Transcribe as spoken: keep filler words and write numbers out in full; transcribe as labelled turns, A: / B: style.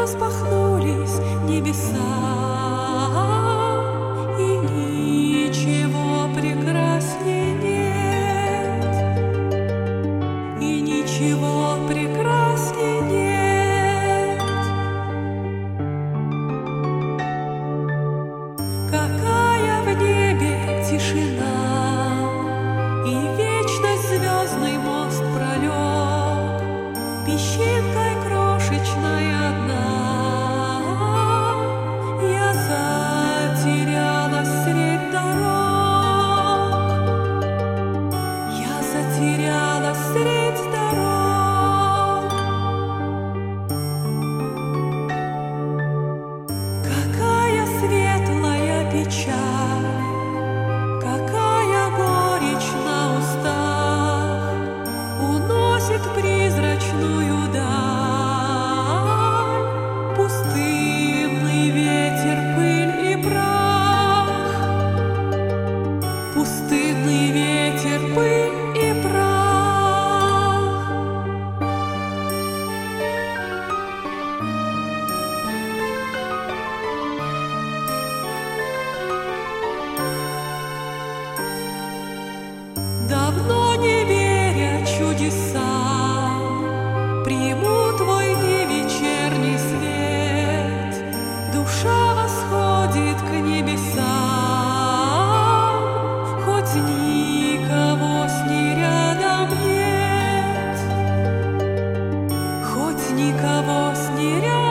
A: распахнулись небеса, и ничего прекрасней нет, и ничего прекрасней нет. Какая в небе тишина, и вечность звездный мост пролег, песчинкой крошечной одна. Я затерялась средь дорог, я затерялась средь дорог. Какая светлая печаль, какая горечь на устах уносит призрачную даль, пустынный ветер, пыль и прах, пустынный ветер, пыль и прах. Давно не веря чудесам, приму твой невечерний свет, душа восходит к небесам, хоть никого с ней рядом нет, хоть никого с ней рядом.